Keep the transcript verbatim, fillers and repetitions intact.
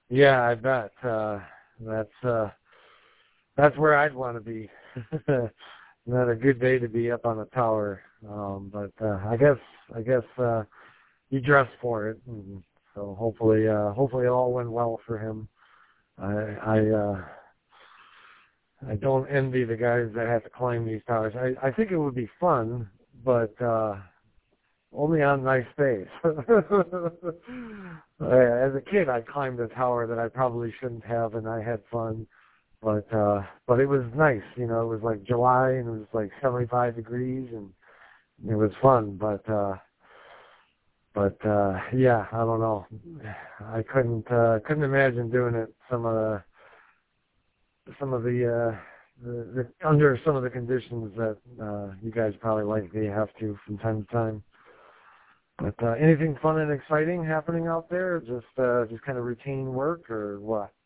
Yeah, I bet. Uh, that's uh, that's where I'd want to be. Not a good day to be up on a tower, um, but uh, I guess I guess uh, he dressed for it, and so hopefully uh, hopefully it all went well for him. I I uh, I don't envy the guys that have to climb these towers. I I think it would be fun, but uh, only on nice days. Uh, As a kid, I climbed a tower that I probably shouldn't have, and I had fun. But uh, but it was nice, you know. It was like July, and it was like seventy-five degrees, and it was fun. But uh, but uh, yeah, I don't know. I couldn't uh, couldn't imagine doing it. Some of the some of the, uh, the, the under some of the conditions that uh, you guys probably likely have to from time to time. But uh, anything fun and exciting happening out there? Just uh, just kind of routine work or what?